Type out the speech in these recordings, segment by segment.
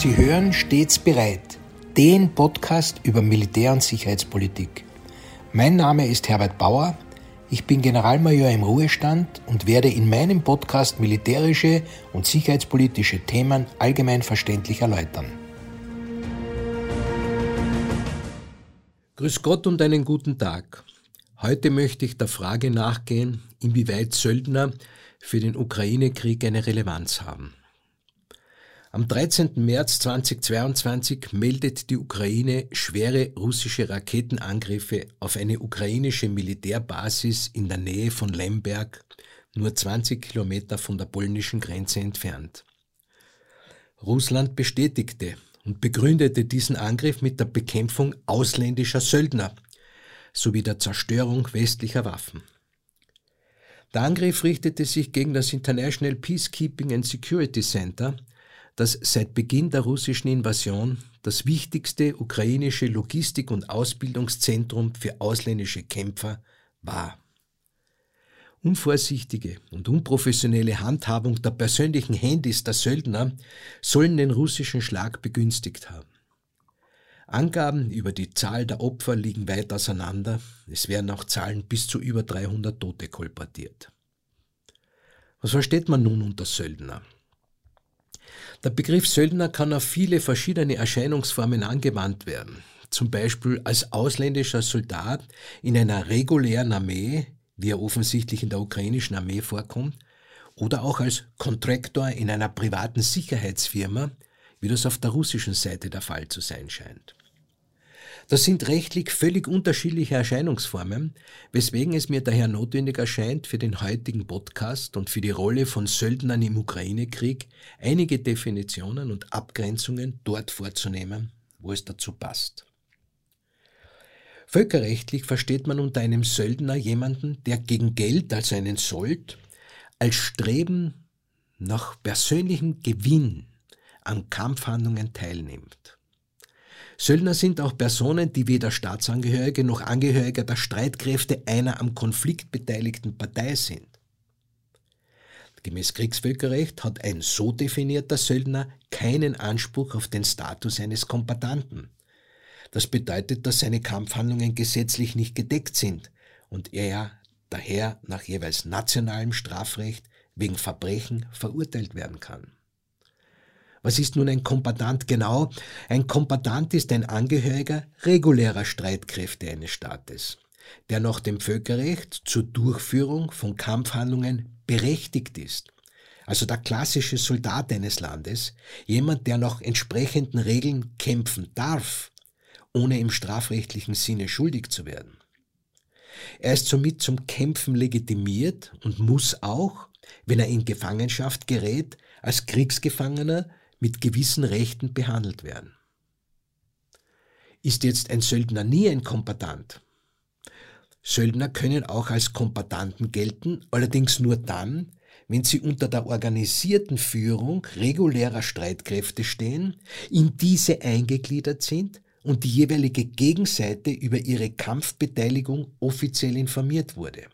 Sie hören stets bereit, den Podcast über Militär- und Sicherheitspolitik. Mein Name ist Herbert Bauer, ich bin Generalmajor im Ruhestand und werde in meinem Podcast militärische und sicherheitspolitische Themen allgemein verständlich erläutern. Grüß Gott und einen guten Tag. Heute möchte ich der Frage nachgehen, inwieweit Söldner für den Ukraine-Krieg eine Relevanz haben. Am 13. März 2022 meldet die Ukraine schwere russische Raketenangriffe auf eine ukrainische Militärbasis in der Nähe von Lemberg, nur 20 Kilometer von der polnischen Grenze entfernt. Russland bestätigte und begründete diesen Angriff mit der Bekämpfung ausländischer Söldner sowie der Zerstörung westlicher Waffen. Der Angriff richtete sich gegen das International Peacekeeping and Security Center, das seit Beginn der russischen Invasion das wichtigste ukrainische Logistik- und Ausbildungszentrum für ausländische Kämpfer war. Unvorsichtige und unprofessionelle Handhabung der persönlichen Handys der Söldner sollen den russischen Schlag begünstigt haben. Angaben über die Zahl der Opfer liegen weit auseinander, es werden auch Zahlen bis zu über 300 Tote kolportiert. Was versteht man nun unter Söldner? Der Begriff Söldner kann auf viele verschiedene Erscheinungsformen angewandt werden, zum Beispiel als ausländischer Soldat in einer regulären Armee, wie er offensichtlich in der ukrainischen Armee vorkommt, oder auch als Contractor in einer privaten Sicherheitsfirma, wie das auf der russischen Seite der Fall zu sein scheint. Das sind rechtlich völlig unterschiedliche Erscheinungsformen, weswegen es mir daher notwendig erscheint, für den heutigen Podcast und für die Rolle von Söldnern im Ukraine-Krieg einige Definitionen und Abgrenzungen dort vorzunehmen, wo es dazu passt. Völkerrechtlich versteht man unter einem Söldner jemanden, der gegen Geld, also einen Sold, als Streben nach persönlichem Gewinn an Kampfhandlungen teilnimmt. Söldner sind auch Personen, die weder Staatsangehörige noch Angehörige der Streitkräfte einer am Konflikt beteiligten Partei sind. Gemäß Kriegsvölkerrecht hat ein so definierter Söldner keinen Anspruch auf den Status eines Kombattanten. Das bedeutet, dass seine Kampfhandlungen gesetzlich nicht gedeckt sind und er daher nach jeweils nationalem Strafrecht wegen Verbrechen verurteilt werden kann. Was ist nun ein Kombattant genau? Ein Kombattant ist ein Angehöriger regulärer Streitkräfte eines Staates, der nach dem Völkerrecht zur Durchführung von Kampfhandlungen berechtigt ist. Also der klassische Soldat eines Landes, jemand, der nach entsprechenden Regeln kämpfen darf, ohne im strafrechtlichen Sinne schuldig zu werden. Er ist somit zum Kämpfen legitimiert und muss auch, wenn er in Gefangenschaft gerät, als Kriegsgefangener mit gewissen Rechten behandelt werden. Ist jetzt ein Söldner nie ein Kombattant? Söldner können auch als Kombattanten gelten, allerdings nur dann, wenn sie unter der organisierten Führung regulärer Streitkräfte stehen, in diese eingegliedert sind und die jeweilige Gegenseite über ihre Kampfbeteiligung offiziell informiert wurde.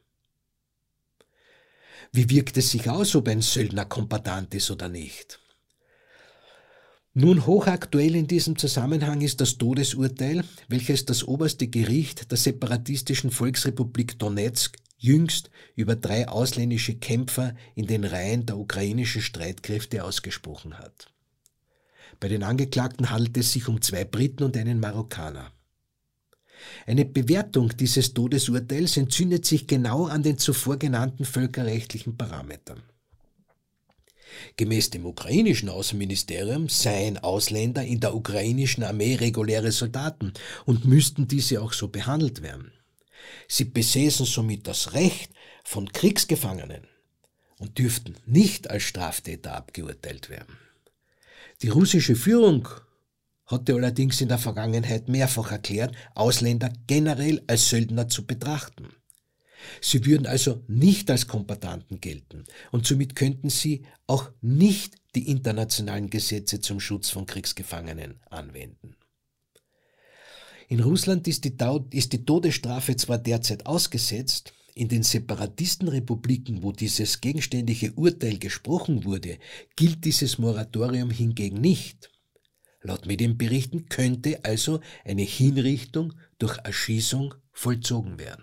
Wie wirkt es sich aus, ob ein Söldner Kombattant ist oder nicht? Nun, hochaktuell in diesem Zusammenhang ist das Todesurteil, welches das oberste Gericht der separatistischen Volksrepublik Donezk jüngst über 3 ausländische Kämpfer in den Reihen der ukrainischen Streitkräfte ausgesprochen hat. Bei den Angeklagten handelt es sich um 2 Briten und einen Marokkaner. Eine Bewertung dieses Todesurteils entzündet sich genau an den zuvor genannten völkerrechtlichen Parametern. Gemäß dem ukrainischen Außenministerium seien Ausländer in der ukrainischen Armee reguläre Soldaten und müssten diese auch so behandelt werden. Sie besäßen somit das Recht von Kriegsgefangenen und dürften nicht als Straftäter abgeurteilt werden. Die russische Führung hatte allerdings in der Vergangenheit mehrfach erklärt, Ausländer generell als Söldner zu betrachten. Sie würden also nicht als Kombattanten gelten und somit könnten sie auch nicht die internationalen Gesetze zum Schutz von Kriegsgefangenen anwenden. In Russland ist die Todesstrafe zwar derzeit ausgesetzt, in den Separatistenrepubliken, wo dieses gegenständliche Urteil gesprochen wurde, gilt dieses Moratorium hingegen nicht. Laut Medienberichten könnte also eine Hinrichtung durch Erschießung vollzogen werden.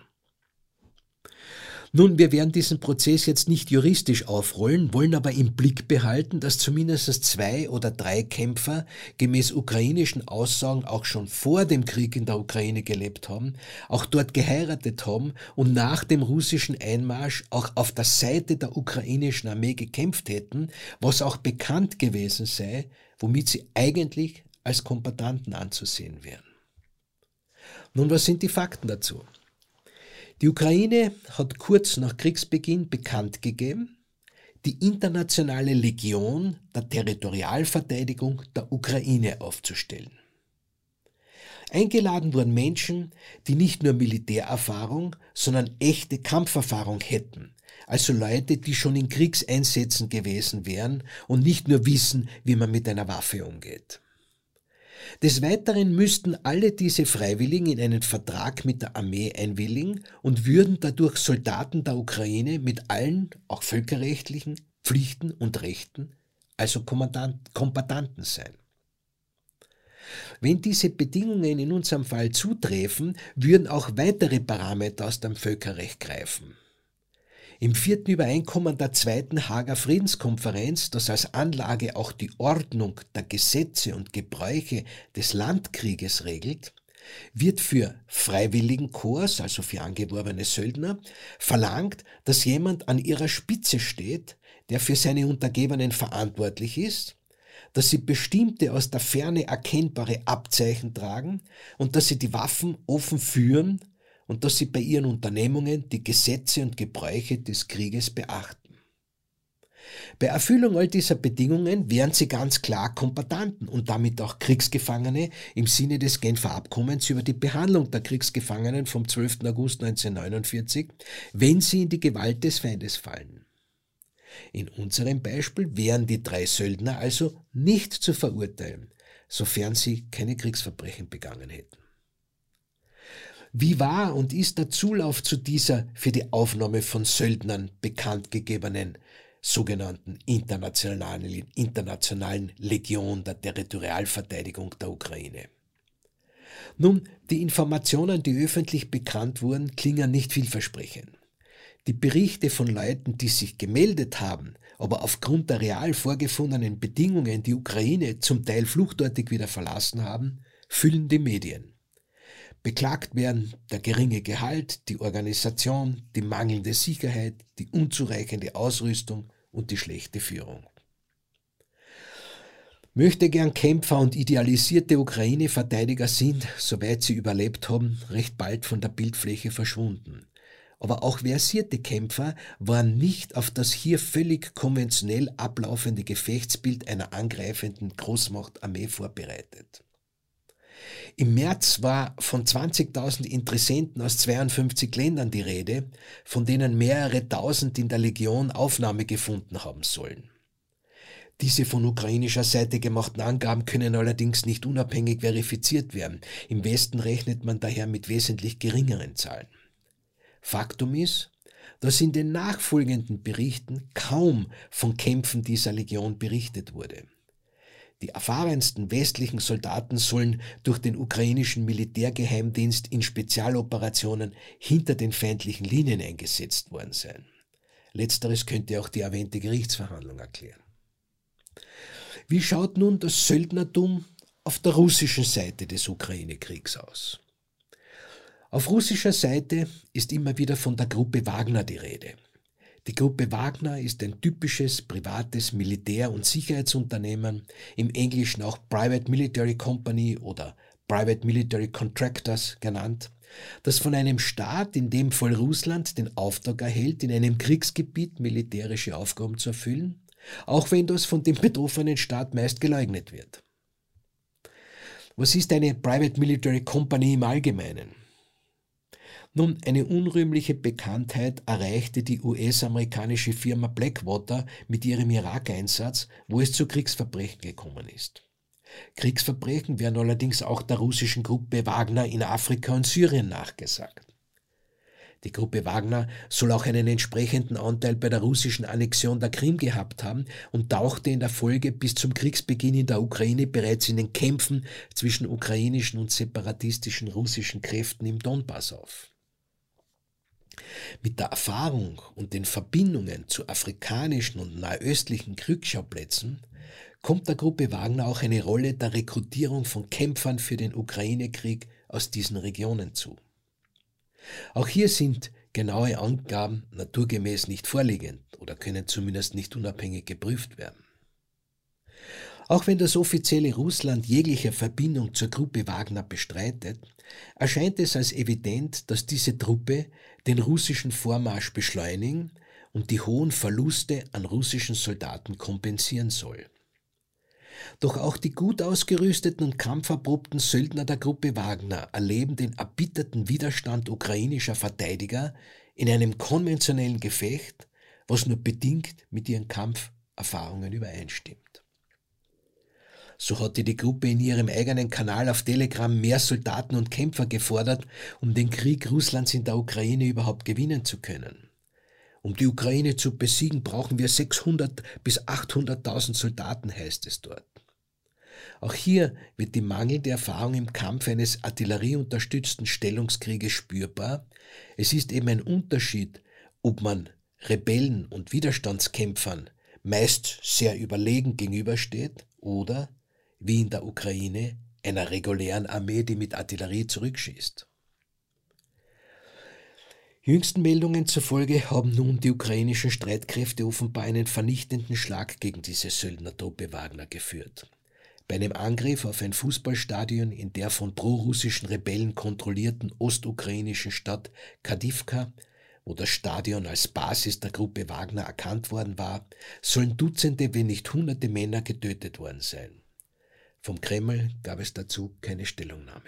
Nun, wir werden diesen Prozess jetzt nicht juristisch aufrollen, wollen aber im Blick behalten, dass zumindest 2 oder 3 Kämpfer gemäß ukrainischen Aussagen auch schon vor dem Krieg in der Ukraine gelebt haben, auch dort geheiratet haben und nach dem russischen Einmarsch auch auf der Seite der ukrainischen Armee gekämpft hätten, was auch bekannt gewesen sei, womit sie eigentlich als Kombattanten anzusehen wären. Nun, was sind die Fakten dazu? Die Ukraine hat kurz nach Kriegsbeginn bekannt gegeben, die internationale Legion der Territorialverteidigung der Ukraine aufzustellen. Eingeladen wurden Menschen, die nicht nur Militärerfahrung, sondern echte Kampferfahrung hätten, also Leute, die schon in Kriegseinsätzen gewesen wären und nicht nur wissen, wie man mit einer Waffe umgeht. Des Weiteren müssten alle diese Freiwilligen in einen Vertrag mit der Armee einwilligen und würden dadurch Soldaten der Ukraine mit allen, auch völkerrechtlichen, Pflichten und Rechten, also Kombattanten sein. Wenn diese Bedingungen in unserem Fall zutreffen, würden auch weitere Parameter aus dem Völkerrecht greifen. Im 4. Übereinkommen der 2. Haager Friedenskonferenz, das als Anlage auch die Ordnung der Gesetze und Gebräuche des Landkrieges regelt, wird für Freiwilligenkorps, also für angeworbene Söldner, verlangt, dass jemand an ihrer Spitze steht, der für seine Untergebenen verantwortlich ist, dass sie bestimmte aus der Ferne erkennbare Abzeichen tragen und dass sie die Waffen offen führen und dass sie bei ihren Unternehmungen die Gesetze und Gebräuche des Krieges beachten. Bei Erfüllung all dieser Bedingungen wären sie ganz klar Kombattanten und damit auch Kriegsgefangene im Sinne des Genfer Abkommens über die Behandlung der Kriegsgefangenen vom 12. August 1949, wenn sie in die Gewalt des Feindes fallen. In unserem Beispiel wären die 3 Söldner also nicht zu verurteilen, sofern sie keine Kriegsverbrechen begangen hätten. Wie war und ist der Zulauf zu dieser für die Aufnahme von Söldnern bekannt gegebenen sogenannten internationalen Legion der Territorialverteidigung der Ukraine? Nun, die Informationen, die öffentlich bekannt wurden, klingen nicht vielversprechend. Die Berichte von Leuten, die sich gemeldet haben, aber aufgrund der real vorgefundenen Bedingungen die Ukraine zum Teil fluchtartig wieder verlassen haben, füllen die Medien. Beklagt werden der geringe Gehalt, die Organisation, die mangelnde Sicherheit, die unzureichende Ausrüstung und die schlechte Führung. Möchtegern Kämpfer und idealisierte Ukraine-Verteidiger sind, soweit sie überlebt haben, recht bald von der Bildfläche verschwunden. Aber auch versierte Kämpfer waren nicht auf das hier völlig konventionell ablaufende Gefechtsbild einer angreifenden Großmachtarmee vorbereitet. Im März war von 20.000 Interessenten aus 52 Ländern die Rede, von denen mehrere tausend in der Legion Aufnahme gefunden haben sollen. Diese von ukrainischer Seite gemachten Angaben können allerdings nicht unabhängig verifiziert werden. Im Westen rechnet man daher mit wesentlich geringeren Zahlen. Faktum ist, dass in den nachfolgenden Berichten kaum von Kämpfen dieser Legion berichtet wurde. Die erfahrensten westlichen Soldaten sollen durch den ukrainischen Militärgeheimdienst in Spezialoperationen hinter den feindlichen Linien eingesetzt worden sein. Letzteres könnte auch die erwähnte Gerichtsverhandlung erklären. Wie schaut nun das Söldnertum auf der russischen Seite des Ukraine-Kriegs aus? Auf russischer Seite ist immer wieder von der Gruppe Wagner die Rede. Die Gruppe Wagner ist ein typisches privates Militär- und Sicherheitsunternehmen, im Englischen auch Private Military Company oder Private Military Contractors genannt, das von einem Staat, in dem Fall Russland, den Auftrag erhält, in einem Kriegsgebiet militärische Aufgaben zu erfüllen, auch wenn das von dem betroffenen Staat meist geleugnet wird. Was ist eine Private Military Company im Allgemeinen? Nun, eine unrühmliche Bekanntheit erreichte die US-amerikanische Firma Blackwater mit ihrem Irak-Einsatz, wo es zu Kriegsverbrechen gekommen ist. Kriegsverbrechen werden allerdings auch der russischen Gruppe Wagner in Afrika und Syrien nachgesagt. Die Gruppe Wagner soll auch einen entsprechenden Anteil bei der russischen Annexion der Krim gehabt haben und tauchte in der Folge bis zum Kriegsbeginn in der Ukraine bereits in den Kämpfen zwischen ukrainischen und separatistischen russischen Kräften im Donbass auf. Mit der Erfahrung und den Verbindungen zu afrikanischen und nahöstlichen Kriegsschauplätzen kommt der Gruppe Wagner auch eine Rolle der Rekrutierung von Kämpfern für den Ukraine-Krieg aus diesen Regionen zu. Auch hier sind genaue Angaben naturgemäß nicht vorliegend oder können zumindest nicht unabhängig geprüft werden. Auch wenn das offizielle Russland jegliche Verbindung zur Gruppe Wagner bestreitet, erscheint es als evident, dass diese Truppe den russischen Vormarsch beschleunigen und die hohen Verluste an russischen Soldaten kompensieren soll. Doch auch die gut ausgerüsteten und kampferprobten Söldner der Gruppe Wagner erleben den erbitterten Widerstand ukrainischer Verteidiger in einem konventionellen Gefecht, was nur bedingt mit ihren Kampferfahrungen übereinstimmt. So hatte die Gruppe in ihrem eigenen Kanal auf Telegram mehr Soldaten und Kämpfer gefordert, um den Krieg Russlands in der Ukraine überhaupt gewinnen zu können. Um die Ukraine zu besiegen, brauchen wir 600.000 bis 800.000 Soldaten, heißt es dort. Auch hier wird die mangelnde Erfahrung im Kampf eines artillerieunterstützten Stellungskrieges spürbar. Es ist eben ein Unterschied, ob man Rebellen und Widerstandskämpfern meist sehr überlegen gegenübersteht oder, wie in der Ukraine, einer regulären Armee, die mit Artillerie zurückschießt. Jüngsten Meldungen zufolge haben nun die ukrainischen Streitkräfte offenbar einen vernichtenden Schlag gegen diese Söldnertruppe Wagner geführt. Bei einem Angriff auf ein Fußballstadion in der von prorussischen Rebellen kontrollierten ostukrainischen Stadt Kadivka, wo das Stadion als Basis der Gruppe Wagner erkannt worden war, sollen Dutzende, wenn nicht Hunderte Männer getötet worden sein. Vom Kreml gab es dazu keine Stellungnahme.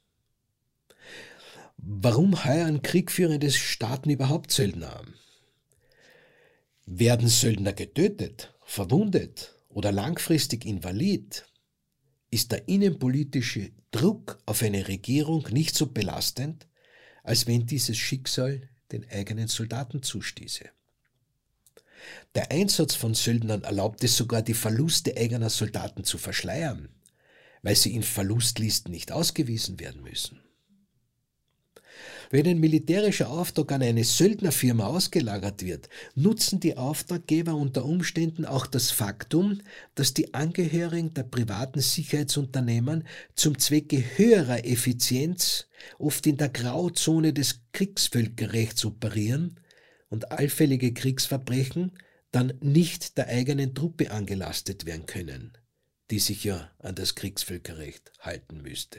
Warum heuern kriegführende Staaten überhaupt Söldner an? Werden Söldner getötet, verwundet oder langfristig invalid, ist der innenpolitische Druck auf eine Regierung nicht so belastend, als wenn dieses Schicksal den eigenen Soldaten zustieße. Der Einsatz von Söldnern erlaubt es sogar, die Verluste eigener Soldaten zu verschleiern, weil sie in Verlustlisten nicht ausgewiesen werden müssen. Wenn ein militärischer Auftrag an eine Söldnerfirma ausgelagert wird, nutzen die Auftraggeber unter Umständen auch das Faktum, dass die Angehörigen der privaten Sicherheitsunternehmen zum Zwecke höherer Effizienz oft in der Grauzone des Kriegsvölkerrechts operieren und allfällige Kriegsverbrechen dann nicht der eigenen Truppe angelastet werden können, die sich ja an das Kriegsvölkerrecht halten müsste.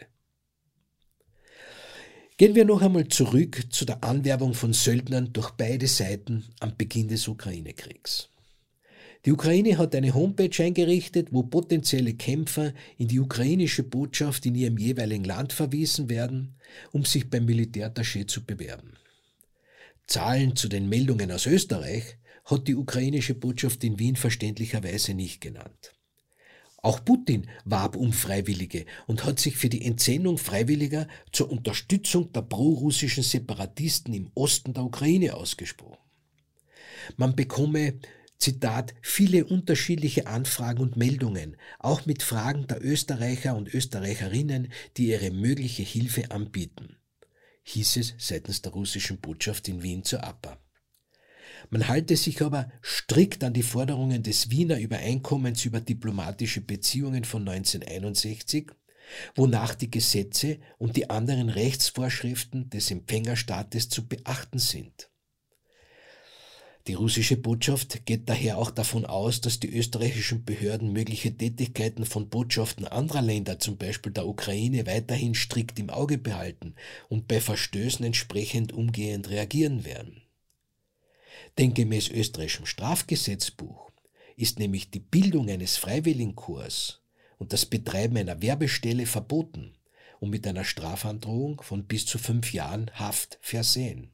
Gehen wir noch einmal zurück zu der Anwerbung von Söldnern durch beide Seiten am Beginn des Ukraine-Kriegs. Die Ukraine hat eine Homepage eingerichtet, wo potenzielle Kämpfer in die ukrainische Botschaft in ihrem jeweiligen Land verwiesen werden, um sich beim Militärattaché zu bewerben. Zahlen zu den Meldungen aus Österreich hat die ukrainische Botschaft in Wien verständlicherweise nicht genannt. Auch Putin warb um Freiwillige und hat sich für die Entsendung Freiwilliger zur Unterstützung der prorussischen Separatisten im Osten der Ukraine ausgesprochen. Man bekomme, Zitat, viele unterschiedliche Anfragen und Meldungen, auch mit Fragen der Österreicher und Österreicherinnen, die ihre mögliche Hilfe anbieten, hieß es seitens der russischen Botschaft in Wien zur APA. Man halte sich aber strikt an die Forderungen des Wiener Übereinkommens über diplomatische Beziehungen von 1961, wonach die Gesetze und die anderen Rechtsvorschriften des Empfängerstaates zu beachten sind. Die russische Botschaft geht daher auch davon aus, dass die österreichischen Behörden mögliche Tätigkeiten von Botschaften anderer Länder, zum Beispiel der Ukraine, weiterhin strikt im Auge behalten und bei Verstößen entsprechend umgehend reagieren werden. Denn gemäß österreichischem Strafgesetzbuch ist nämlich die Bildung eines Freiwilligenkorps und das Betreiben einer Werbestelle verboten und mit einer Strafandrohung von bis zu 5 Jahren Haft versehen.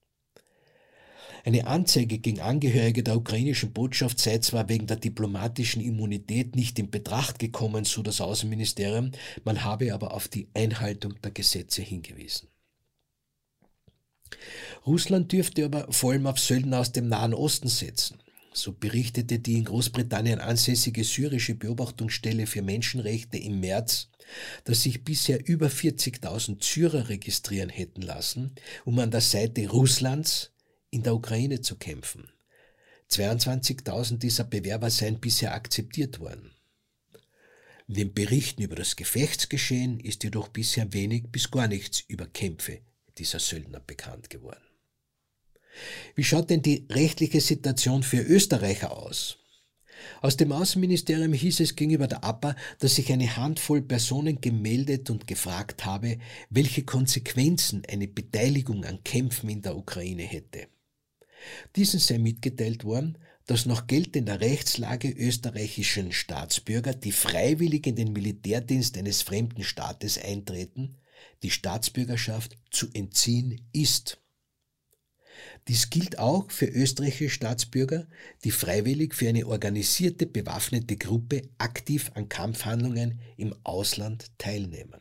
Eine Anzeige gegen Angehörige der ukrainischen Botschaft sei zwar wegen der diplomatischen Immunität nicht in Betracht gekommen, so das Außenministerium, man habe aber auf die Einhaltung der Gesetze hingewiesen. Russland dürfte aber vor allem auf Söldner aus dem Nahen Osten setzen. So berichtete die in Großbritannien ansässige syrische Beobachtungsstelle für Menschenrechte im März, dass sich bisher über 40.000 Syrer registrieren hätten lassen, um an der Seite Russlands in der Ukraine zu kämpfen. 22.000 dieser Bewerber seien bisher akzeptiert worden. In den Berichten über das Gefechtsgeschehen ist jedoch bisher wenig bis gar nichts über Kämpfe dieser Söldner bekannt geworden. Wie schaut denn die rechtliche Situation für Österreicher aus? Aus dem Außenministerium hieß es gegenüber der APA, dass sich eine Handvoll Personen gemeldet und gefragt habe, welche Konsequenzen eine Beteiligung an Kämpfen in der Ukraine hätte. Diesen sei mitgeteilt worden, dass nach geltender Rechtslage österreichischen Staatsbürger, die freiwillig in den Militärdienst eines fremden Staates eintreten, die Staatsbürgerschaft zu entziehen ist. Dies gilt auch für österreichische Staatsbürger, die freiwillig für eine organisierte bewaffnete Gruppe aktiv an Kampfhandlungen im Ausland teilnehmen.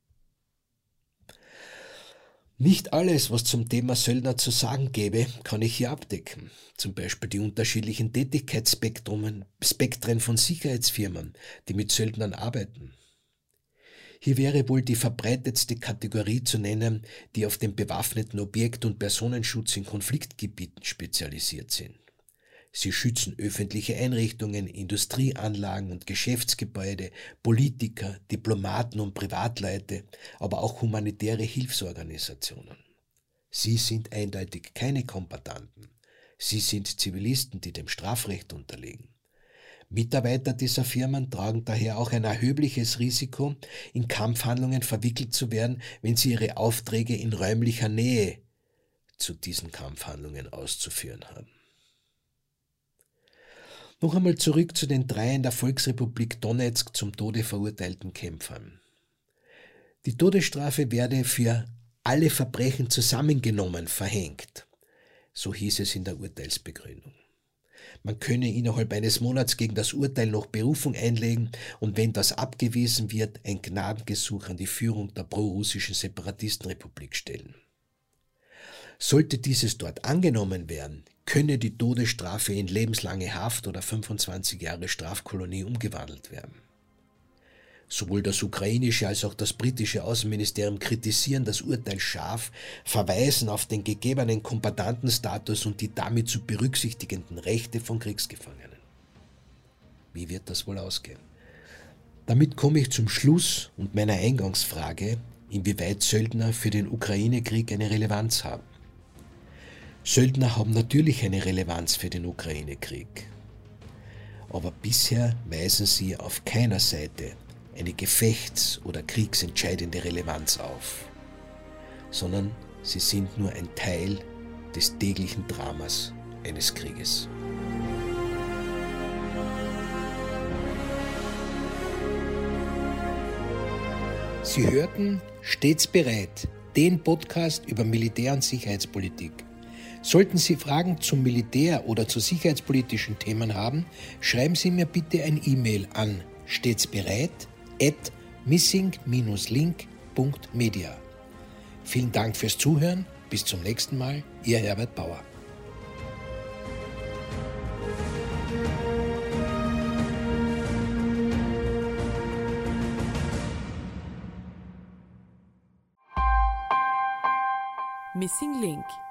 Nicht alles, was zum Thema Söldner zu sagen gäbe, kann ich hier abdecken. Zum Beispiel die unterschiedlichen Tätigkeitsspektren von Sicherheitsfirmen, die mit Söldnern arbeiten. Hier wäre wohl die verbreitetste Kategorie zu nennen, die auf den bewaffneten Objekt- und Personenschutz in Konfliktgebieten spezialisiert sind. Sie schützen öffentliche Einrichtungen, Industrieanlagen und Geschäftsgebäude, Politiker, Diplomaten und Privatleute, aber auch humanitäre Hilfsorganisationen. Sie sind eindeutig keine Kombattanten. Sie sind Zivilisten, die dem Strafrecht unterliegen. Mitarbeiter dieser Firmen tragen daher auch ein erhebliches Risiko, in Kampfhandlungen verwickelt zu werden, wenn sie ihre Aufträge in räumlicher Nähe zu diesen Kampfhandlungen auszuführen haben. Noch einmal zurück zu den 3 in der Volksrepublik Donezk zum Tode verurteilten Kämpfern. Die Todesstrafe werde für alle Verbrechen zusammengenommen verhängt, so hieß es in der Urteilsbegründung. Man könne innerhalb eines Monats gegen das Urteil noch Berufung einlegen und wenn das abgewiesen wird, ein Gnadengesuch an die Führung der pro-russischen Separatistenrepublik stellen. Sollte dieses dort angenommen werden, könne die Todesstrafe in lebenslange Haft oder 25 Jahre Strafkolonie umgewandelt werden. Sowohl das ukrainische als auch das britische Außenministerium kritisieren das Urteil scharf, verweisen auf den gegebenen Kombattantenstatus und die damit zu berücksichtigenden Rechte von Kriegsgefangenen. Wie wird das wohl ausgehen? Damit komme ich zum Schluss und meiner Eingangsfrage, inwieweit Söldner für den Ukraine-Krieg eine Relevanz haben. Söldner haben natürlich eine Relevanz für den Ukraine-Krieg. Aber bisher weisen sie auf keiner Seite eine gefechts- oder kriegsentscheidende Relevanz auf, sondern sie sind nur ein Teil des täglichen Dramas eines Krieges. Sie hörten Stets bereit, den Podcast über Militär- und Sicherheitspolitik. Sollten Sie Fragen zum Militär oder zu sicherheitspolitischen Themen haben, schreiben Sie mir bitte ein E-Mail an stetsbereit@missing-link.media. Vielen Dank fürs Zuhören. Bis zum nächsten Mal. Ihr Herbert Bauer. Missing Link